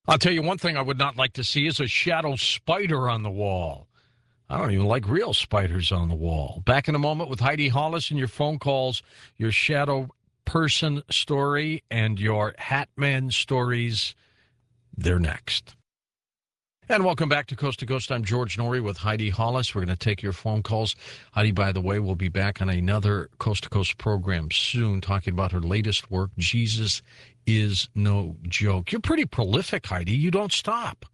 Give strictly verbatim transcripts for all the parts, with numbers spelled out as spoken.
I'll tell you one thing I would not like to see is a shadow spider on the wall. I don't even like real spiders on the wall. Back in a moment with Heidi Hollis and your phone calls, your shadow person story, and your Hatman stories. They're next. And welcome back to Coast to Coast. I'm George Noory with Heidi Hollis. We're going to take your phone calls. Heidi, by the way, will be back on another Coast to Coast program soon talking about her latest work, Jesus is No Joke. You're pretty prolific, Heidi. You don't stop.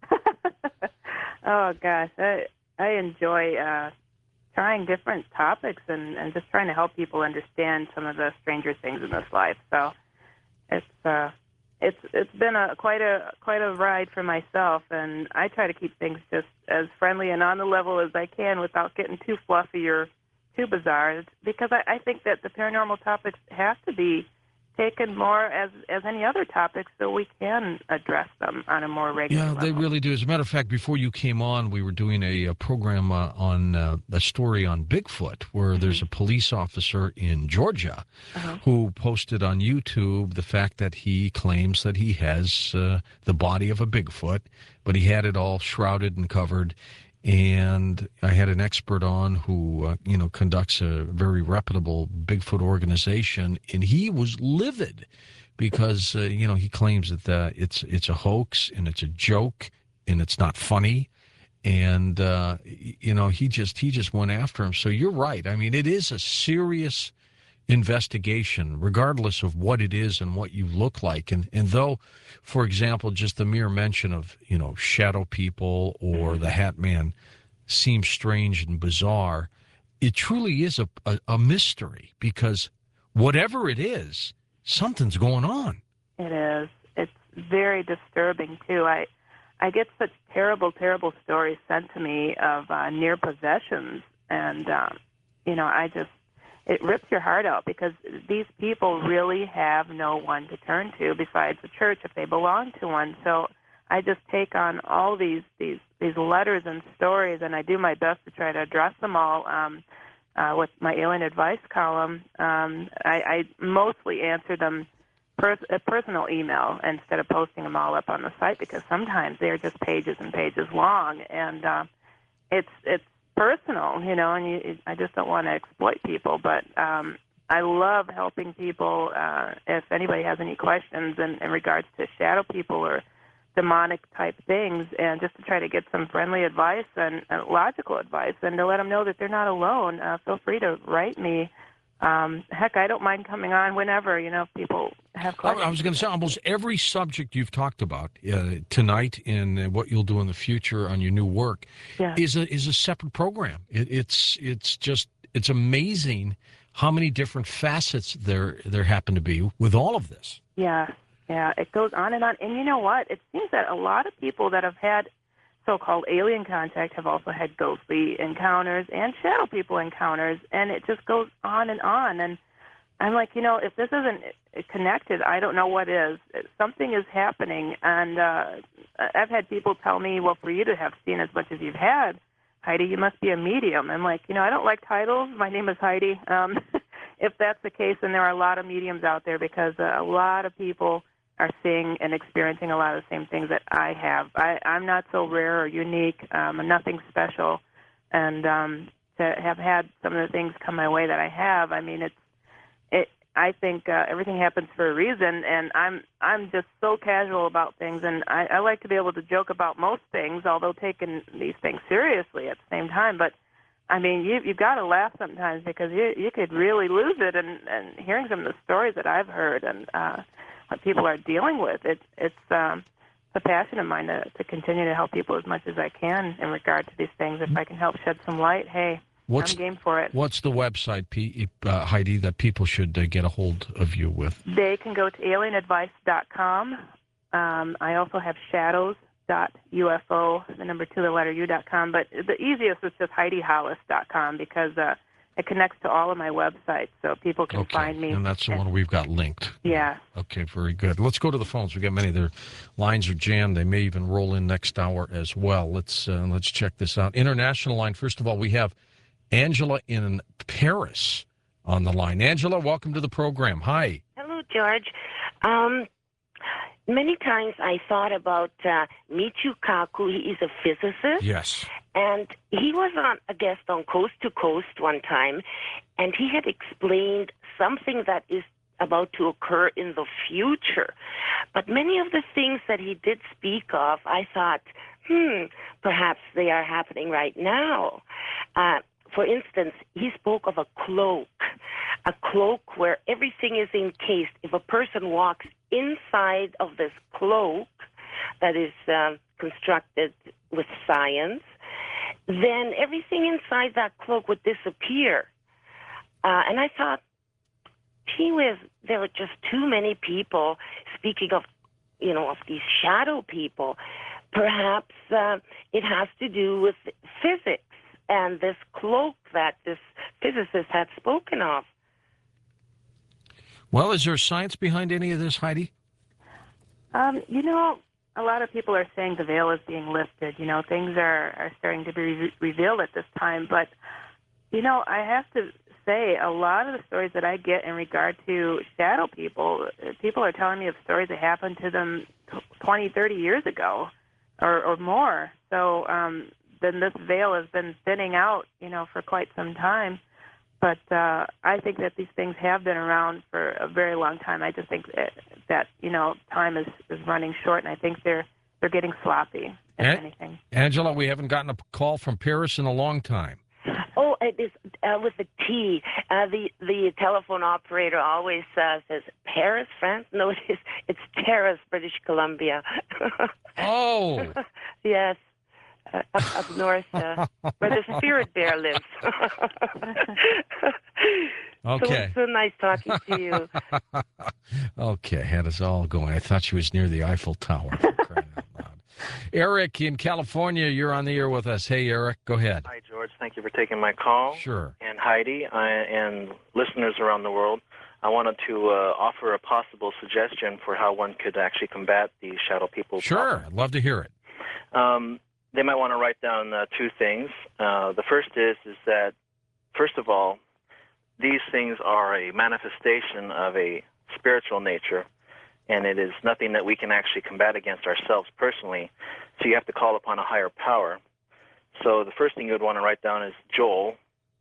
Oh, gosh. I, I enjoy uh, trying different topics and, and just trying to help people understand some of the stranger things in this life. So it's uh, it's it's been a quite a quite a ride for myself, and I try to keep things just as friendly and on the level as I can without getting too fluffy or too bizarre, because I, I think that the paranormal topics have to be taken more as as any other topics so we can address them on a more regular Yeah, level. they really do. As a matter of fact, before you came on, we were doing a, a program uh, on uh, a story on Bigfoot, where mm-hmm. there's a police officer in Georgia uh-huh. who posted on YouTube the fact that he claims that he has uh, the body of a Bigfoot, but he had it all shrouded and covered. And I had an expert on who, uh, you know, conducts a very reputable Bigfoot organization, and he was livid because, uh, you know, he claims that uh, it's it's a hoax and it's a joke and it's not funny. And, uh, you know, he just he just went after him. So you're right. I mean, it is a serious investigation, regardless of what it is and what you look like. And and though, for example, just the mere mention of, you know, shadow people or the Hat Man seems strange and bizarre, it truly is a, a, a mystery, because whatever it is, something's going on. It is. It's very disturbing, too. I I get such terrible, terrible stories sent to me of uh, near possessions. And, um, you know, I just, it rips your heart out, because these people really have no one to turn to besides the church if they belong to one. So I just take on all these, these, these letters and stories, and I do my best to try to address them all. Um, uh, with my alien advice column, um, I, I mostly answer them per, a personal email instead of posting them all up on the site, because sometimes they're just pages and pages long, and uh, it's it's personal, you know, and you, I just don't want to exploit people. But um, I love helping people. Uh, if anybody has any questions in, in regards to shadow people or demonic type things, and just to try to get some friendly advice and uh, logical advice, and to let them know that they're not alone, uh, feel free to write me. Um, heck, I don't mind coming on whenever, you know, if people have questions. I was going to say, almost every subject you've talked about uh, tonight and what you'll do in the future on your new work yeah. is a is a separate program. It, it's it's just it's amazing how many different facets there there happen to be with all of this. Yeah, yeah, it goes on and on. And you know what? It seems that a lot of people that have had so-called alien contact have also had ghostly encounters and shadow people encounters, and it just goes on and on. And I'm like, you know, if this isn't connected, I don't know what is. Something is happening, and uh, I've had people tell me, well, for you to have seen as much as you've had, Heidi, you must be a medium. I'm like, you know, I don't like titles. My name is Heidi. Um, if that's the case, then there are a lot of mediums out there, because uh, a lot of people are seeing and experiencing a lot of the same things that I have. I, I'm not so rare or unique. Um, I'm nothing special. And um, to have had some of the things come my way that I have, I mean, it's, it, I think uh, everything happens for a reason, and I'm I'm just so casual about things, and I, I like to be able to joke about most things, although taking these things seriously at the same time. But, I mean, you, you've got to laugh sometimes, because you, you could really lose it, and, and hearing some of the stories that I've heard and uh, what people are dealing with, it, it's um, a passion of mine to, to continue to help people as much as I can in regard to these things. If I can help shed some light, hey, what's, I'm game for it. What's the website, P, uh, Heidi, that people should uh, get a hold of you with? They can go to alien advice dot com. Um, I also have shadows dot U F O, the number two, the letter U dot com. But the easiest is just heidi hollis dot com, because uh, it connects to all of my websites, so people can okay. find me. And that's the and, one we've got linked. Yeah. Okay, very good. Let's go to the phones. We've got many. Their lines are jammed. They may even roll in next hour as well. Let's uh, let's check this out. International line. First of all, we have Angela in Paris on the line. Angela, welcome to the program. Hi. Hello, George. Um, Many times I thought about uh, Michio Kaku. He is a physicist. Yes. And he was on a guest on Coast to Coast one time, and he had explained something that is about to occur in the future. But many of the things that he did speak of, I thought, hmm, perhaps they are happening right now. Uh, for instance, he spoke of a cloak, a cloak where everything is encased. If a person walks inside of this cloak that is uh, constructed with science, then everything inside that cloak would disappear. Uh, and I thought, gee whiz, there are just too many people speaking of, you know, of these shadow people. Perhaps uh, it has to do with physics and this cloak that this physicist had spoken of. Well, is there science behind any of this, Heidi? Um, you know, a lot of people are saying the veil is being lifted. You know, things are, are starting to be re- revealed at this time. But, you know, I have to say a lot of the stories that I get in regard to shadow people, people are telling me of stories that happened to them twenty, thirty years ago or, or more. So um, then this veil has been thinning out, you know, for quite some time. But uh, I think that these things have been around for a very long time. I just think that, that you know, time is, is running short, and I think they're they're getting sloppy, if An- anything. Angela, we haven't gotten a call from Paris in a long time. Oh, it is uh, with a T. Uh, the the telephone operator always uh, says Paris, France. No, it is. It's Terrace, British Columbia. Oh. Yes. Uh, up, up north, uh, where the spirit bear lives. Okay. So, so nice talking to you. Okay, had us all going. I thought she was near the Eiffel Tower. For crying out loud. Eric in California, you're on the air with us. Hey, Eric, go ahead. Hi, George. Thank you for taking my call. Sure. And Heidi I, and listeners around the world, I wanted to uh, offer a possible suggestion for how one could actually combat the shadow people. Sure, problem. I'd love to hear it. Um, they might want to write down uh, two things. Uh, the first is is that, first of all, these things are a manifestation of a spiritual nature, and it is nothing that we can actually combat against ourselves personally. So you have to call upon a higher power. So the first thing you would want to write down is Joel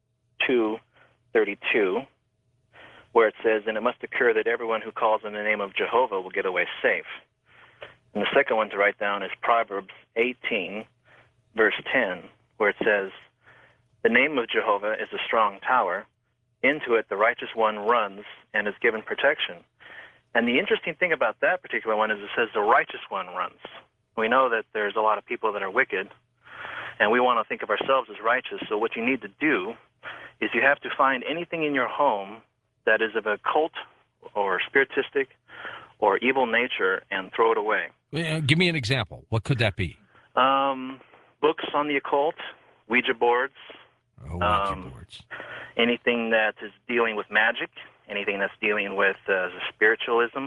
two thirty-two, where it says, "And it must occur that everyone who calls on the name of Jehovah will get away safe." And the second one to write down is Proverbs eighteen, verse ten, where it says, "The name of Jehovah is a strong tower. Into it the righteous one runs and is given protection." And the interesting thing about that particular one is it says the righteous one runs. We know that there's a lot of people that are wicked, and we want to think of ourselves as righteous. So what you need to do is you have to find anything in your home that is of a cult or spiritistic or evil nature and throw it away. Uh, Give me an example. What could that be? Um, books on the occult, Ouija boards, Oh, Ouija Um, boards. anything that is dealing with magic, anything that's dealing with uh, spiritualism,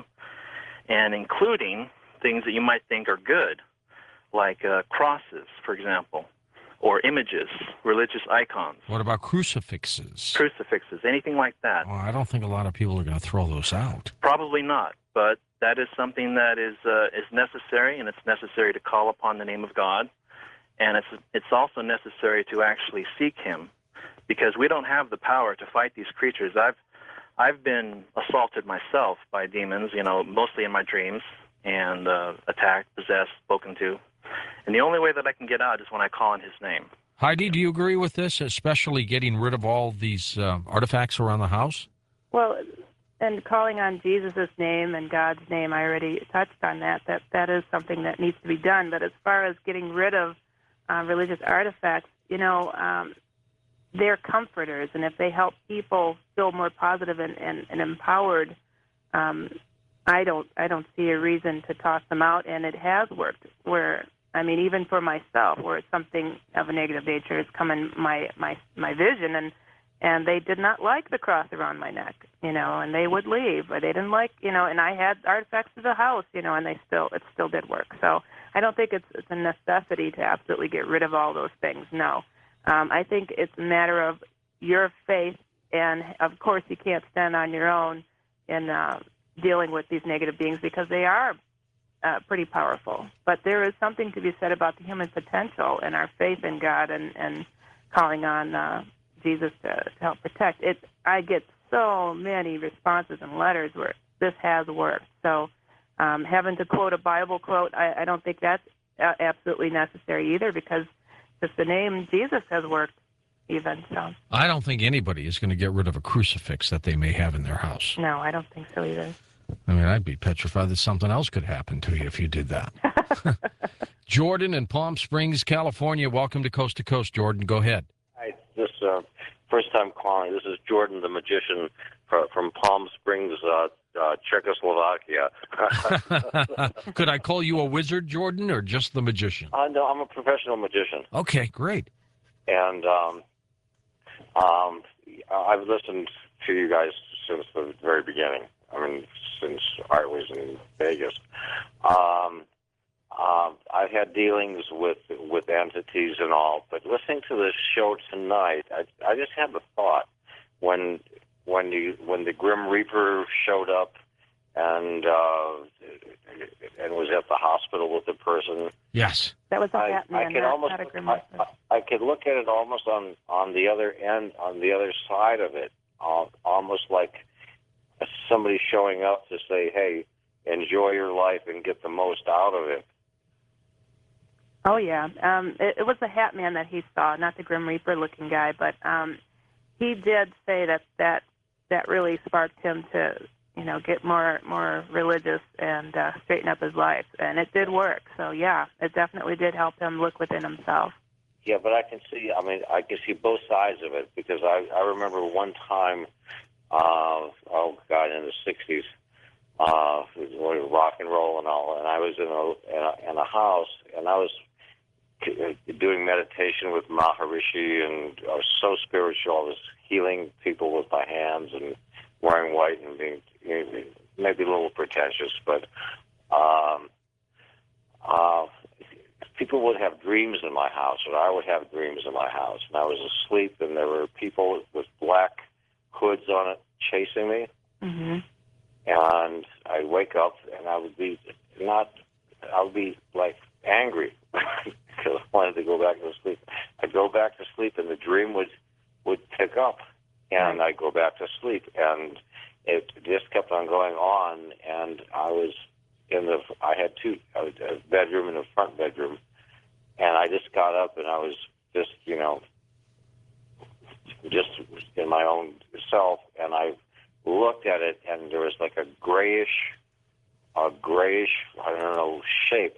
and including things that you might think are good, like uh, crosses, for example, or images, religious icons, What about crucifixes? crucifixes, anything like that. Well, I don't think a lot of people are going to throw those out. Probably not, but that is something that is uh, is necessary, and it's necessary to call upon the name of God, and it's it's also necessary to actually seek Him, because we don't have the power to fight these creatures. I've I've been assaulted myself by demons, you know, mostly in my dreams, and uh, attacked, possessed, spoken to, and the only way that I can get out is when I call on His name. Heidi, do you agree with this, especially getting rid of all these uh, artifacts around the house? Well, and calling on Jesus' name and God's name, I already touched on that. That that is something that needs to be done. But as far as getting rid of uh, religious artifacts, you know, um, they're comforters, and if they help people feel more positive and, and, and empowered, um, I don't I don't see a reason to toss them out. And it has worked. Where I mean, even for myself, where it's something of a negative nature has come in my my my vision, and and they did not like the cross around my neck, you know, and they would leave, or they didn't like, you know, and I had artifacts of the house, you know, and they still it still did work. So I don't think it's it's a necessity to absolutely get rid of all those things. No. Um, I think it's a matter of your faith, and of course you can't stand on your own in uh, dealing with these negative beings, because they are uh, pretty powerful. But there is something to be said about the human potential and our faith in God and, and calling on uh, Jesus to, to help protect. It. I get so many responses and letters where this has worked. So um, having to quote a Bible quote, I, I don't think that's uh, absolutely necessary either, because just the name Jesus has worked even. So I don't think anybody is going to get rid of a crucifix that they may have in their house. no, I don't think so either. I mean, I'd be petrified that something else could happen to you if you did that. Jordan in Palm Springs, California. Welcome to Coast to Coast, Jordan. Go ahead. Hi, this uh, first time calling. This is Jordan, the magician from, from Palm Springs, uh, uh, Czechoslovakia. Could I call you a wizard, Jordan, or just the magician? Uh, no, I'm a professional magician, Okay, great. and um, um, I've listened to you guys since the very beginning. I mean, since I was in Vegas. Um, uh, I've had dealings with with entities and all, but listening to this show tonight, I, I just had the thought when when you when the Grim Reaper showed up and uh, and was at the hospital with the person. Yes. That was a I, Batman, I could not, almost not a Grim I, Reaper. I, I could look at it almost on on the other end, on the other side of it, uh, almost like somebody showing up to say, "Hey, enjoy your life and get the most out of it." Oh, yeah. Um, it, it was the Hat Man that he saw, not the Grim Reaper-looking guy, but um, he did say that, that that really sparked him to, you know, get more more religious and uh, straighten up his life, and it did work. So, yeah, it definitely did help him look within himself. Yeah, but I can see, I mean, I can see both sides of it, because I, I remember one time, uh, oh, God, in the sixties, uh, rock and roll and all, and I was in a, in a, in a house, and I was doing meditation with Maharishi, and I was so spiritual. I was healing people with my hands and wearing white and being, you know, maybe a little pretentious, but um, uh, people would have dreams in my house, or I would have dreams in my house, and I was asleep, and there were people with black hoods on it chasing me, Mm-hmm. and I'd wake up, and I would be not, I would be like angry because I wanted to go back to sleep. I'd go back to sleep, and the dream would would pick up, and I'd go back to sleep, and it just kept on going on, and I was in the, I had two, a bedroom and a front bedroom, and I just got up, and I was just, you know, just in my own self, and I looked at it, and there was like a grayish, a grayish, I don't know, shape.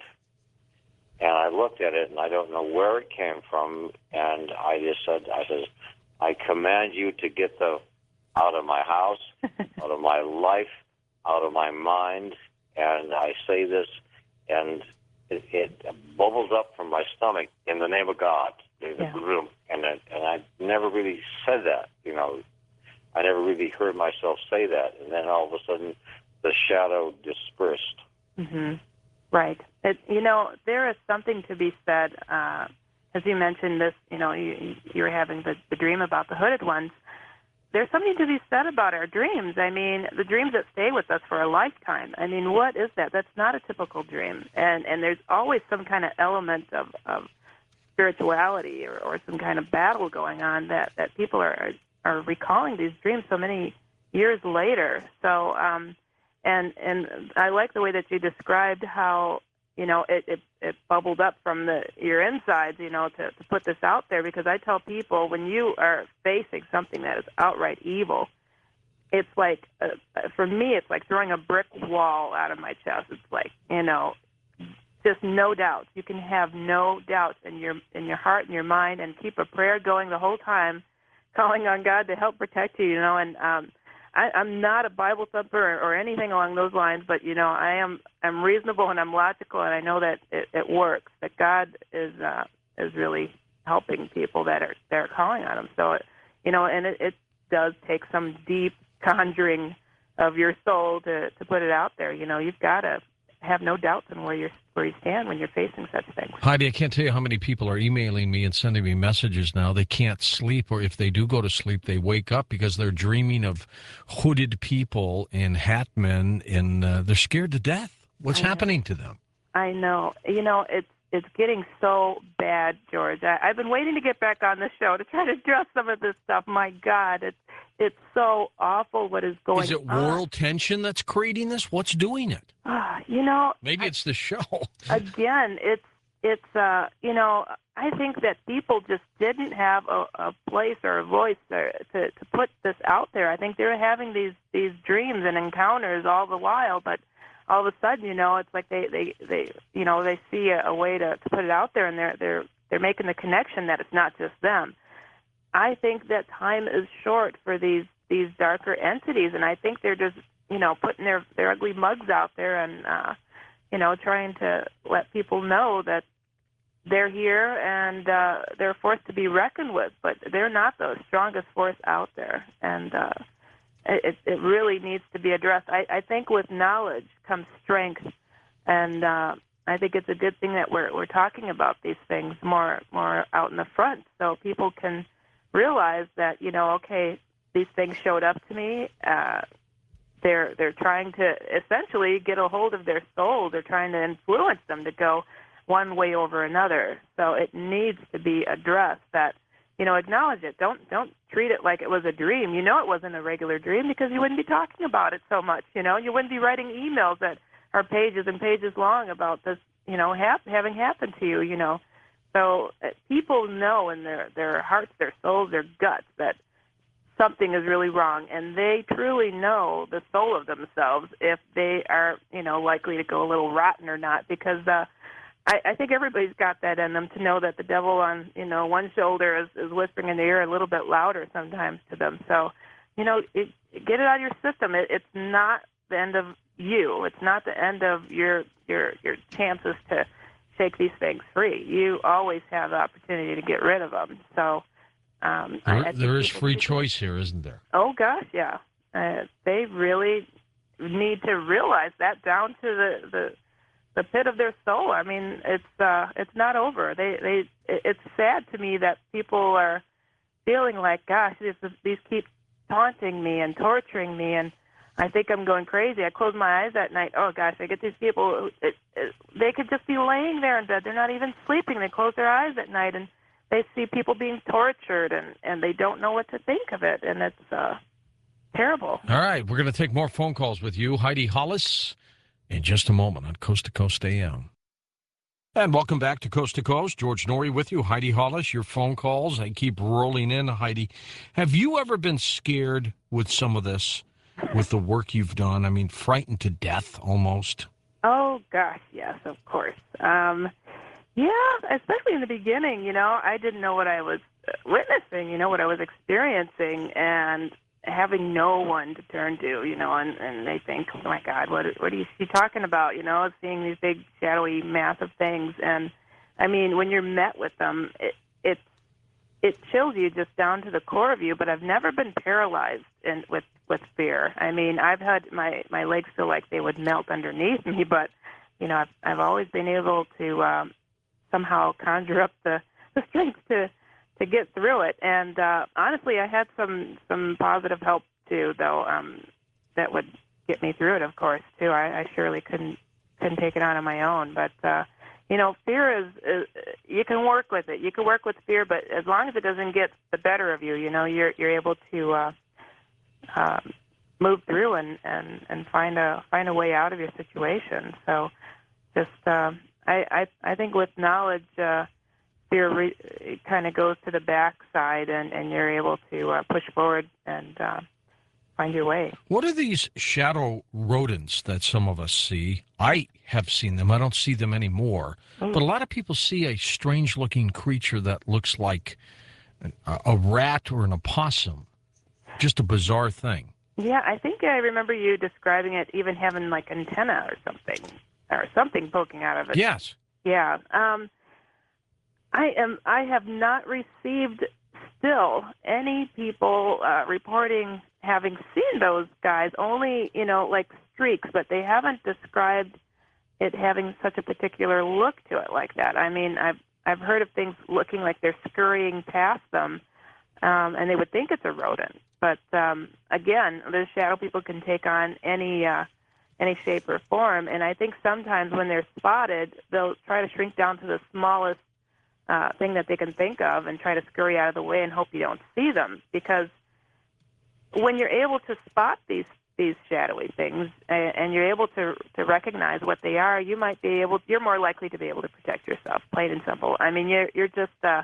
And I looked at it, and I don't know where it came from, and I just said, I said, I command you to get the out of my house, out of my life, out of my mind, and I say this, and it, it bubbles up from my stomach in the name of God, Yeah. and I, and I never really said that, you know. I never really heard myself say that, and then all of a sudden, the shadow dispersed. Mm-hmm. Right. It, you know, there is something to be said, uh, as you mentioned this, you know, you, you were having the, the dream about the hooded ones. There's something to be said about our dreams. I mean, the dreams that stay with us for a lifetime. I mean, what is that? That's not a typical dream. And and there's always some kind of element of, of spirituality or, or some kind of battle going on that, that people are, are recalling these dreams so many years later. So, um, and and I like the way that you described how, you know, it, it, it bubbled up from the your insides, you know, to, to put this out there, because I tell people when you are facing something that is outright evil, it's like, uh, for me, it's like throwing a brick wall out of my chest. It's like, you know, just no doubts. You can have no doubts in your in your heart and your mind, and keep a prayer going the whole time, calling on God to help protect you, you know, and um, I, I'm not a Bible thumper or, or anything along those lines, but, you know, I am I'm reasonable and I'm logical, and I know that it, it works, that God is uh, is really helping people that are, that are calling on Him. So, it, you know, and it, it does take some deep conjuring of your soul to, to put it out there. You know, you've got to have no doubts in where you're where you stand when you're facing such things. Heidi, I can't tell you how many people are emailing me and sending me messages now. They can't sleep, or if they do go to sleep, they wake up because they're dreaming of hooded people and hat men, and uh, they're scared to death. What's I happening to them? I know. You know, it's it's getting so bad, George. I, I've been waiting to get back on the show to try to address some of this stuff. My God, it's it's so awful what is going on. Is it world tension that's creating this? What's doing it? Uh, you know, Maybe it's the show. again, it's it's uh, you know, I think that people just didn't have a, a place or a voice to, to to put this out there. I think they're having these these dreams and encounters all the while, but all of a sudden, you know, it's like they, they, they you know, they see a, a way to, to put it out there, and they're they're they're making the connection that it's not just them. I think that time is short for these these darker entities, and I think they're just, you know, putting their, their ugly mugs out there and, uh, you know, trying to let people know that they're here and uh, they're a force to be reckoned with, but they're not the strongest force out there, and uh, It, it really needs to be addressed. I, I think with knowledge comes strength, and uh, I think it's a good thing that we're we're talking about these things more more out in the front, so people can realize that, you know, okay, these things showed up to me. Uh, they're they're trying to essentially get a hold of their soul. They're trying to influence them to go one way over another. So it needs to be addressed. That, you know, acknowledge it. Don't don't treat it like it was a dream. You know it wasn't a regular dream because you wouldn't be talking about it so much. You know, you wouldn't be writing emails that are pages and pages long about this, you know, hap- having happened to you, you know. So uh, people know in their, their hearts, their souls, their guts that something is really wrong, and they truly know the soul of themselves if they are, you know, likely to go a little rotten or not, because uh, I, I think everybody's got that in them to know that the devil on, you know, one shoulder is, is whispering in the ear a little bit louder sometimes to them. So, you know, it, get it out of your system. It, it's not the end of you. It's not the end of your your your chances to shake these things free. You always have the opportunity to get rid of them. So um, there, I, I there is think free people- choice here, isn't there? Oh gosh, yeah. Uh, they really need to realize that down to the, the the pit of their soul. I mean, it's uh, it's not over. They they it's sad to me that people are feeling like, gosh, this is, these keep taunting me and torturing me, and I think I'm going crazy. I close my eyes at night. Oh gosh, I get these people. It, it, they could just be laying there in bed. They're not even sleeping. They close their eyes at night and they see people being tortured, and and they don't know what to think of it, and it's uh, terrible. All right, we're going to take more phone calls with you, Heidi Hollis, in just a moment on Coast to Coast A M. And welcome back to Coast to Coast. George Noory with you. Heidi Hollis, your phone calls, they keep rolling in. Heidi, have you ever been scared with some of this, with the work you've done? I mean, frightened to death almost? Oh, gosh, yes, of course. Um, yeah, especially in the beginning, you know, I didn't know what I was witnessing, you know, what I was experiencing, and having no one to turn to, you know, and, and they think, oh, my God, what what are you she talking about, you know, seeing these big, shadowy, massive things. And, I mean, when you're met with them, it it, it chills you just down to the core of you, but I've never been paralyzed in, with, with fear. I mean, I've had my, my legs feel like they would melt underneath me, but, you know, I've, I've always been able to um, somehow conjure up the, the strength to to get through it. And uh, honestly, I had some, some positive help, too, though, um, that would get me through it, of course, too. I, I surely couldn't couldn't take it on on my own. But, uh, you know, fear is, is, you can work with it. You can work with fear, but as long as it doesn't get the better of you, you know, you're you're able to uh, uh, move through and, and, and find a find a way out of your situation. So just, uh, I, I, I think with knowledge, uh, fear re- it kind of goes to the backside, and, and you're able to uh, push forward and uh, find your way. What are these shadow rodents that some of us see? I have seen them. I don't see them anymore. Mm. But a lot of people see a strange-looking creature that looks like a, a rat or an opossum. Just a bizarre thing. Yeah, I think I remember you describing it even having like antenna or something, or something poking out of it. Yes. Yeah. Um, I am. I have not received still any people uh, reporting having seen those guys. Only, you know, like streaks, but they haven't described it having such a particular look to it like that. I mean, I've I've heard of things looking like they're scurrying past them, um, and they would think it's a rodent. But um, again, the shadow people can take on any uh, any shape or form. And I think sometimes when they're spotted, they'll try to shrink down to the smallest uh, thing that they can think of and try to scurry out of the way and hope you don't see them. Because when you're able to spot these these shadowy things and, and you're able to to recognize what they are, you might be able. You're more likely to be able to protect yourself. Plain and simple. I mean, you're you're just. Uh,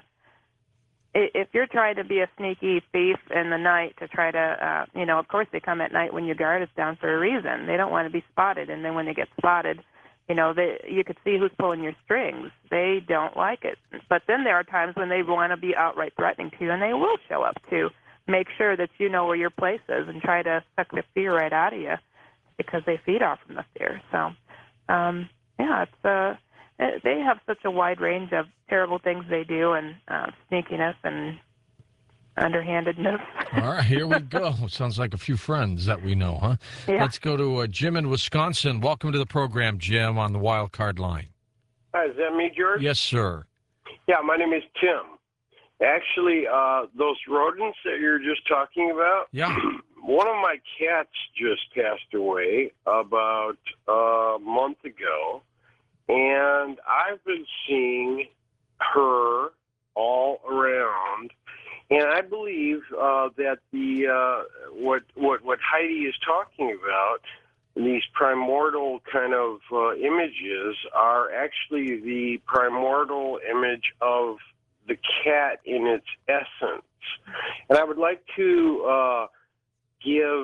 If you're trying to be a sneaky thief in the night to try to, uh, you know, of course they come at night when your guard is down for a reason. They don't want to be spotted, and then when they get spotted, you know, they, you could see who's pulling your strings. They don't like it. But then there are times when they want to be outright threatening to you, and they will show up to make sure that you know where your place is and try to suck the fear right out of you because they feed off from the fear. So, um, yeah, it's uh, they have such a wide range of terrible things they do, and uh, sneakiness and underhandedness. All right, here we go. Sounds like a few friends that we know, huh? Yeah. Let's go to uh, Jim in Wisconsin. Welcome to the program, Jim, on the Wild Card line. Hi, is that me, George? Yes, sir. Yeah, my name is Tim. Actually, uh, those rodents that you're just talking about, Yeah. one of my cats just passed away about a month ago, and I've been seeing her all around. And I believe uh, that the uh, what what what Heidi is talking about, these primordial kind of uh, images, are actually the primordial image of the cat in its essence. And I would like to uh, give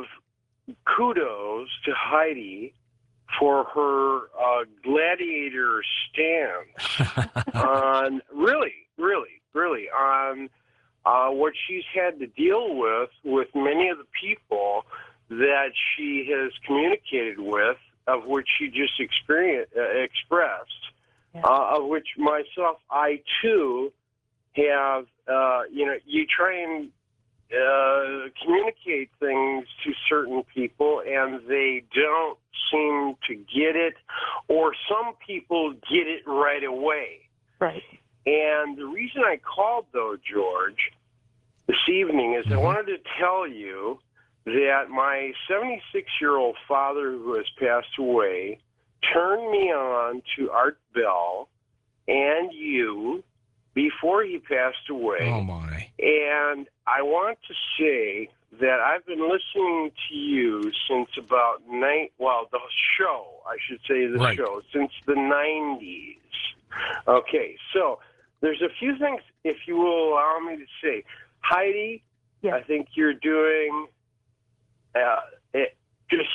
kudos to Heidi for her uh, gladiator stance on really, really, really on. Uh, what she's had to deal with with many of the people that she has communicated with, of which she just experience, uh, expressed, yeah. uh, of which myself, I too have, uh, you know, you try and uh, communicate things to certain people and they don't seem to get it, or some people get it right away. Right. And the reason I called, though, George, this evening is I wanted to tell you that my seventy-six-year-old father, who has passed away, turned me on to Art Bell and you before he passed away. Oh, my. And I want to say that I've been listening to you since about nine, well, the show, I should say the right. show, since the nineties. Okay, so there's a few things, if you will allow me to say. Heidi, yes. I think you're doing uh, it, just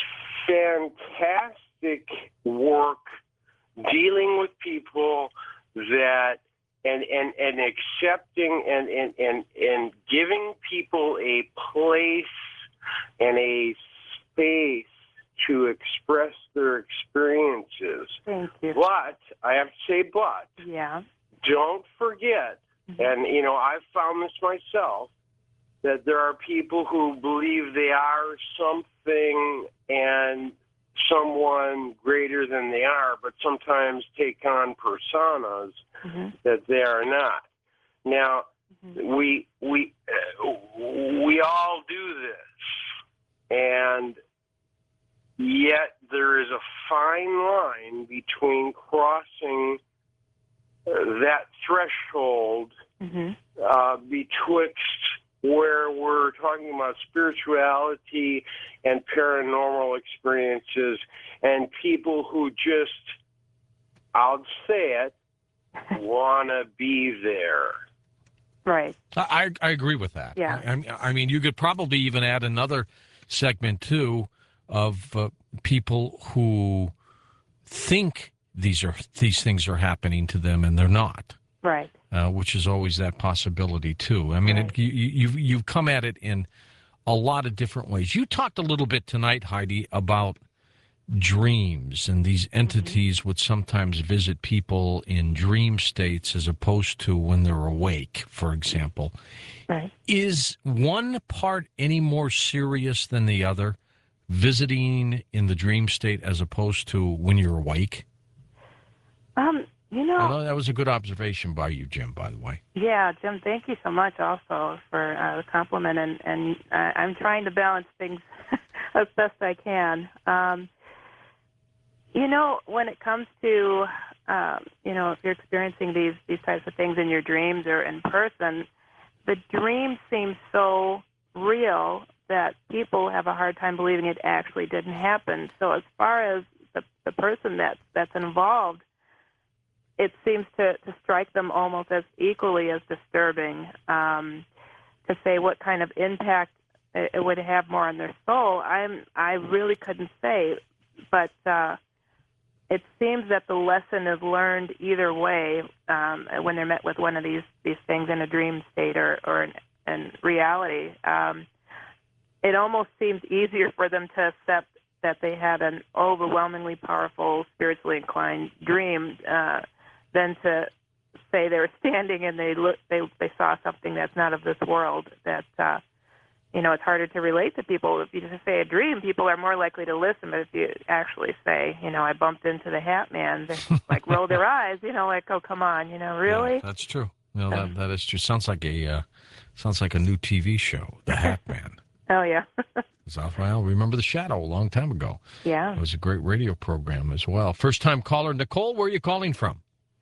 fantastic work dealing with people that and, and, and accepting and, and, and, and giving people a place and a space to express their experiences. Thank you. But, I have to say but, yeah. don't forget, mm-hmm. and, you know, I've found this myself, that there are people who believe they are something and someone greater than they are, but sometimes take on personas mm-hmm. that they are not. Now, mm-hmm. we we uh, we all do this, and yet there is a fine line between crossing uh, that threshold mm-hmm. uh, betwixt where we're talking about spirituality and paranormal experiences and people who just, I'll say it, want to be there. Right. I, I agree with that. Yeah. I, I mean, you could probably even add another segment, too, of uh, people who think these are these things are happening to them and they're not. Right. Uh, which is always that possibility, too. I mean, right. it, you, you've, you've come at it in a lot of different ways. You talked a little bit tonight, Heidi, about dreams, and these entities mm-hmm. would sometimes visit people in dream states as opposed to when they're awake, for example. Right. Is one part any more serious than the other, visiting in the dream state as opposed to when you're awake? Um. You know, I know that was a good observation by you, Jim, by the way. Yeah, Jim, thank you so much also for uh, the compliment, and, and uh, I'm trying to balance things as best I can. Um, You know, when it comes to, um, you know, if you're experiencing these, these types of things in your dreams or in person, the dream seems so real that people have a hard time believing it actually didn't happen. So as far as the, the person that's, that's involved, it seems to, to strike them almost as equally as disturbing. Um, to say what kind of impact it would have more on their soul, I'm, I really couldn't say. But uh, it seems that the lesson is learned either way um, when they're met with one of these, these things in a dream state or, or in, in reality. Um, it almost seems easier for them to accept that they had an overwhelmingly powerful, spiritually inclined dream uh, than to say they were standing and they look, they they saw something that's not of this world. That uh, you know, it's harder to relate to people. If you just say a dream, people are more likely to listen. But if you actually say, you know, I bumped into the Hat Man, they like roll their eyes. You know, like, oh, come on, you know, really? Yeah, that's true. No, that that is true. Sounds like a uh, sounds like a new T V show, The Hat Man. Oh yeah. Well, remember The Shadow a long time ago. Yeah. It was a great radio program as well. First time caller, Nicole. Where are you calling from?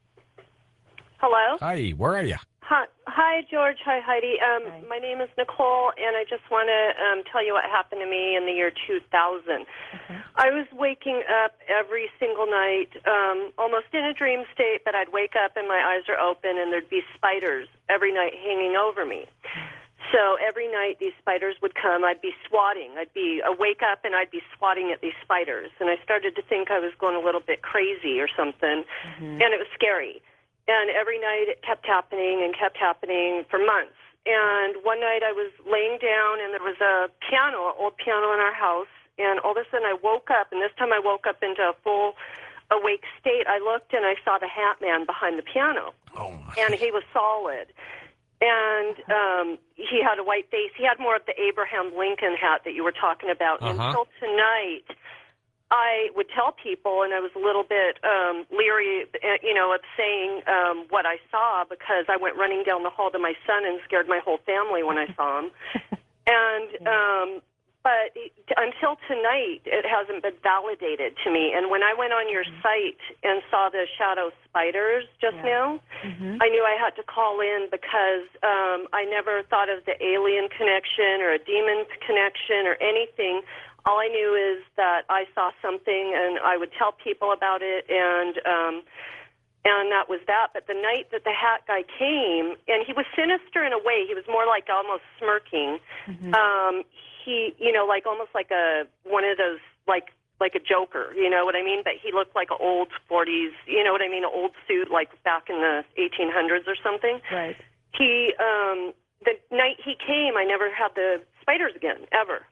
Hello. Hi. Where are you? Hi, hi, George. Hi, Heidi. Um, Hi. My name is Nicole, and I just want to um, tell you what happened to me in the year two thousand. Okay. I was waking up every single night, um, almost in a dream state, but I'd wake up and my eyes are open, and there'd be spiders every night hanging over me. So every night these spiders would come. I'd be swatting. I'd be I wake up and I'd be swatting at these spiders, and I started to think I was going a little bit crazy or something, Mm-hmm. and it was scary. And every night it kept happening and kept happening for months. And one night I was laying down, and there was a piano, an old piano in our house, and all of a sudden I woke up, and this time I woke up into a full awake state. I looked, and I saw the Hat Man behind the piano, Oh, my. and he was solid. And um, he had a white face. He had more of the Abraham Lincoln hat that you were talking about. Uh-huh. Until tonight, I would tell people, and I was a little bit um, leery, uh, you know, of saying um, what I saw, because I went running down the hall to my son and scared my whole family when I saw him. And um, but it, until tonight, it hasn't been validated to me. And when I went on your site and saw the shadow spiders just Yeah. now, Mm-hmm. I knew I had to call in because um, I never thought of the alien connection or a demon connection or anything. All I knew is that I saw something, and I would tell people about it, and um, and that was that. But the night that the Hat guy came, and he was sinister in a way. He was more like almost smirking. Mm-hmm. Um, he, you know, like almost like a one of those like like a Joker. You know what I mean? But he looked like an old forties. You know what I mean? An old suit, like back in the eighteen hundreds or something. Right. He, um, the night he came, I never had the spiders again, ever.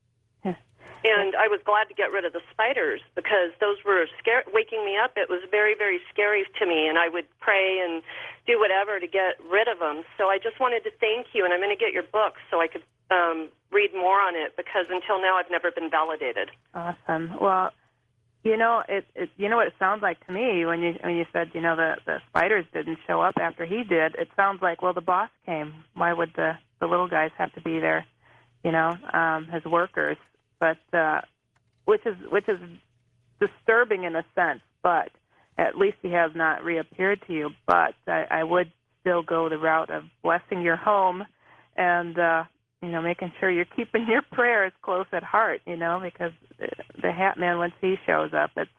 And I was glad to get rid of the spiders because those were scare- waking me up. It was very, very scary to me, and I would pray and do whatever to get rid of them. So I just wanted to thank you, and I'm going to get your book so I could um, read more on it, because until now I've never been validated. Awesome. Well, you know, it, it you know what it sounds like to me when you when you said, you know, the the spiders didn't show up after he did. It sounds like, well, the boss came. Why would the the little guys have to be there? You know, um, his workers. But uh, which is which is disturbing in a sense. But at least he has not reappeared to you. But I, I would still go the route of blessing your home, and uh, you know, making sure you're keeping your prayers close at heart. You know, because the Hat Man, once he shows up, it's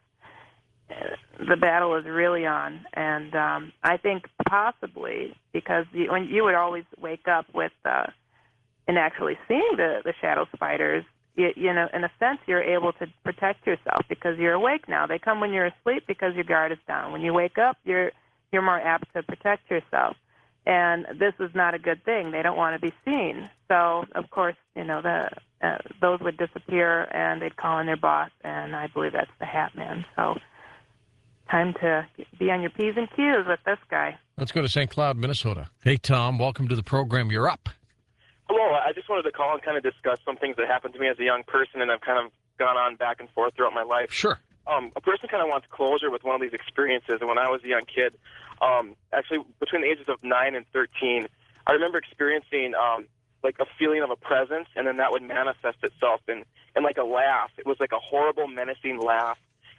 the battle is really on. And um, I think possibly because you, when you would always wake up with uh, and actually seeing the the shadow spiders. You, you know, in a sense, you're able to protect yourself because you're awake now. They come when you're asleep because your guard is down. When you wake up, you're you're more apt to protect yourself. And this is not a good thing. They don't want to be seen. So, of course, you know, the uh, those would disappear, and they'd call in their boss, and I believe that's the Hat Man. So, time to be on your P's and Q's with this guy. Let's go to Saint Cloud, Minnesota. Hey, Tom, welcome to the program. You're up. Hello, I just wanted to call and kind of discuss some things that happened to me as a young person, and I've kind of gone on back and forth throughout my life. Sure. Um, a person kind of wants closure with one of these experiences, and when I was a young kid, um, actually between the ages of nine and thirteen, I remember experiencing um, like a feeling of a presence, and then that would manifest itself in, in like a laugh. It was like a horrible, menacing laugh,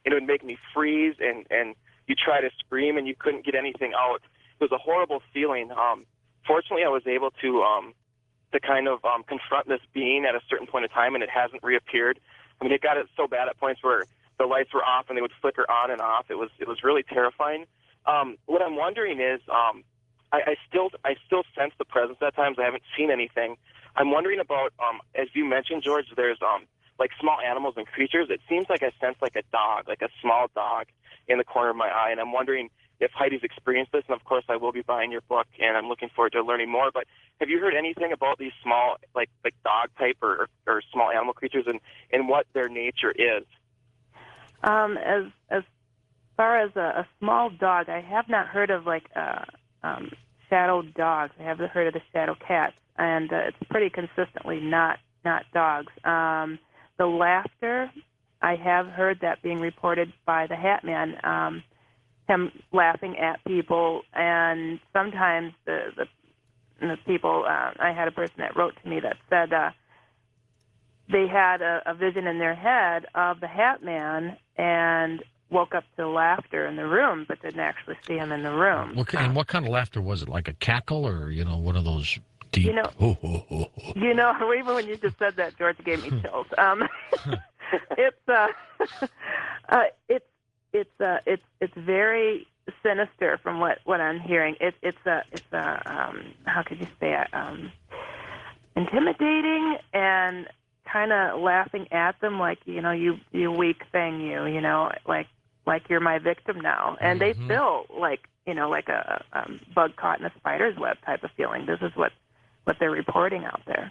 and it would make me freeze, and, and you try to scream, and you couldn't get anything out. It was a horrible feeling. Um, fortunately, I was able to um, to kind of um, confront this being at a certain point in time, and it hasn't reappeared. I mean, it got it so bad at points where the lights were off and they would flicker on and off. It was it was really terrifying. Um, what I'm wondering is, um, I, I still I still sense the presence at times. I haven't seen anything. I'm wondering about, um, as you mentioned, George, there's um, like small animals and creatures. It seems like I sense like a dog, like a small dog in the corner of my eye, and I'm wondering if Heidi's experienced this, and of course I will be buying your book, and I'm looking forward to learning more. But have you heard anything about these small, like like dog type or, or small animal creatures, and, and what their nature is? Um, as as far as a, a small dog, I have not heard of like uh, um, shadow dogs. I haven't heard of the shadow cats, and uh, it's pretty consistently not not dogs. Um, the laughter, I have heard that being reported by the Hat Man. Um, him laughing at people, and sometimes the the, the people, uh, I had a person that wrote to me that said uh, they had a, a vision in their head of the Hat Man and woke up to laughter in the room, but didn't actually see him in the room. What, and what kind of laughter was it? Like a cackle, or, you know, one of those deep? You know, oh, oh, oh, oh. you know, even when you just said that, George, it gave me chills. Um, it's uh, uh, it's it's uh, it's it's very sinister from what, what I'm hearing. It, it's a it's a um, how could you say it? Um, intimidating and kind of laughing at them, like, you know, you you weak thing, you you know, like like you're my victim now, and Mm-hmm. they feel like, you know, like a, a bug caught in a spider's web type of feeling. This is what what they're reporting out there.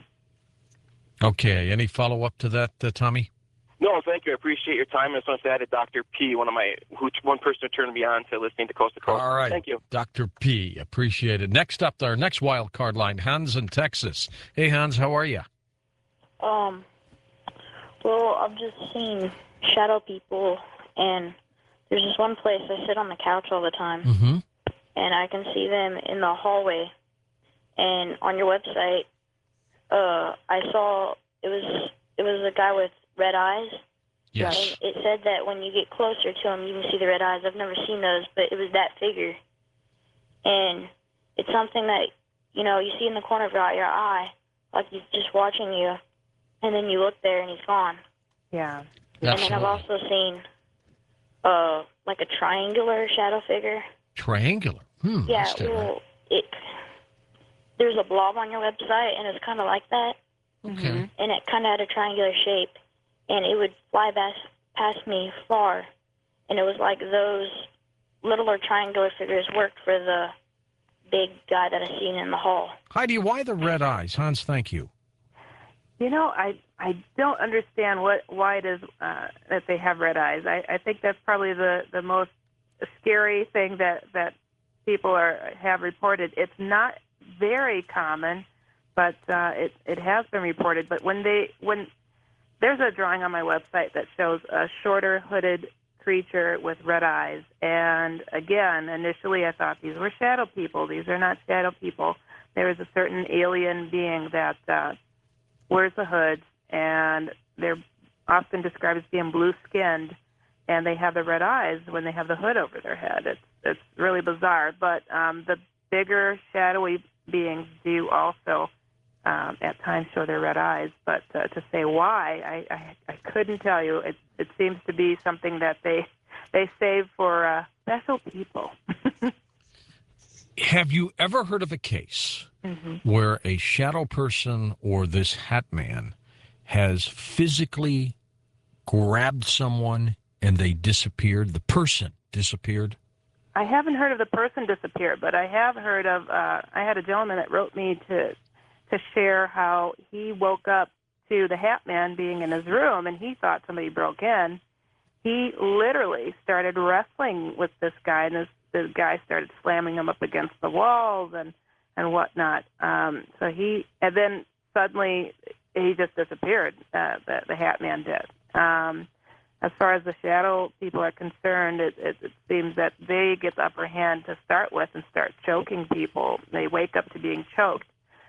Okay. Any follow up to that, uh, Tommy? No, thank you. I appreciate your time. I just want to say hi to Doctor P, one of my who, one person who turned me on to listening to Coast to Coast. All right. Thank you. Doctor P, appreciate it. Next up, our next wild card line, Hans in Texas. Hey, Hans, how are you? Um, well, I've just seen shadow people, and there's this one place I sit on the couch all the time, Mm-hmm. and I can see them in the hallway. And on your website, uh, I saw it was it was a guy with red eyes. Yes. And it said that when you get closer to him, you can see the red eyes. I've never seen those, but it was that figure. And it's something that, you know, you see in the corner of your your eye, like he's just watching you, and then you look there and he's gone. Yeah. And then I've also seen, uh, like a triangular shadow figure. Triangular? Hmm. Yeah, that's different. well, it, there's a blob on your website, and it's kind of like that. Okay. And it kind of had a triangular shape, and it would fly past, past me far, and it was like those littler triangular figures worked for the big guy that I seen in the hall. Heidi, why the red eyes? Hans, thank you. You know, I I don't understand what why it is uh, that they have red eyes. I, I think that's probably the, the most scary thing that, that people are have reported. It's not very common, but uh, it it has been reported. But when they when there's a drawing on my website that shows a shorter hooded creature with red eyes, and again, initially I thought these were shadow people. These are not shadow people. There is a certain alien being that uh, wears a hood, and they're often described as being blue-skinned, and they have the red eyes when they have the hood over their head. It's it's really bizarre. But um, the bigger shadowy beings do also um, at times show their red eyes. But uh, to say why, I, I, I couldn't tell you. It it seems to be something that they they save for uh, special people. Have you ever heard of a case Mm-hmm. where a shadow person or this hat man has physically grabbed someone and they disappeared? The person disappeared? I haven't heard of the person disappeared, but I have heard of, uh, I had a gentleman that wrote me to to share how he woke up to the Hat Man being in his room, and he thought somebody broke in. He literally started wrestling with this guy, and this, this guy started slamming him up against the walls and, and whatnot. Um, so he, and then suddenly he just disappeared, uh, the, the Hat Man did. Um, As far as the shadow people are concerned, it, it, it seems that they get the upper hand to start with and start choking people. They wake up to being choked.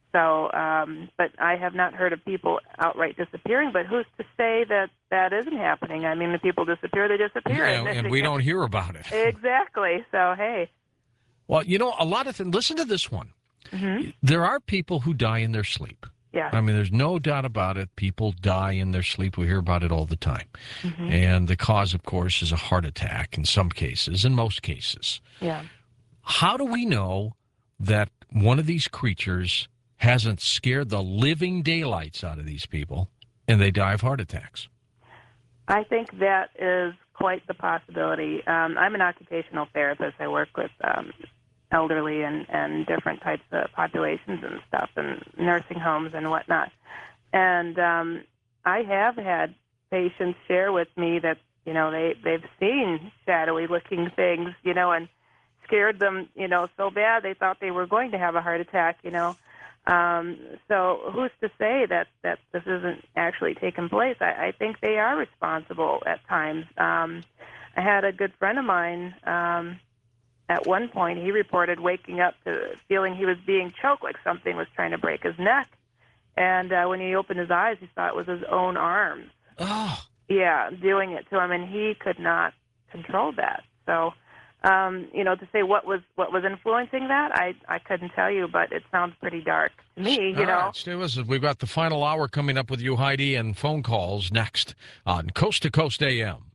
So, um, but I have not heard of people outright disappearing. But who's to say that that isn't happening? I mean, if people disappear, they disappear. Yeah, and we don't hear about it. Exactly. So, hey. Well, you know, a lot of things. Listen to this one. Mm-hmm. There are people who die in their sleep. Yeah. I mean, there's no doubt about it. People die in their sleep. We hear about it all the time. Mm-hmm. And the cause, of course, is a heart attack in some cases, in most cases. Yeah. How do we know that one of these creatures hasn't scared the living daylights out of these people and they die of heart attacks? I think that is quite the possibility. Um, I'm an occupational therapist. I work with um, elderly and, and different types of populations and stuff, and nursing homes and whatnot. And um, I have had patients share with me that, you know, they, they've seen shadowy-looking things, you know, and scared them, you know, so bad they thought they were going to have a heart attack, you know. Um, so who's to say that, that this isn't actually taking place? I, I think they are responsible at times. Um, I had a good friend of mine, um, at one point, he reported waking up to feeling he was being choked, like something was trying to break his neck. And uh, when he opened his eyes, he saw it was his own arms. Oh. Yeah, doing it to him, and he could not control that. So, um, you know, to say what was what was influencing that, I, I couldn't tell you, but it sounds pretty dark to me, you All know. right, stay with us. We've got the final hour coming up with you, Heidi, and phone calls next on Coast to Coast A M.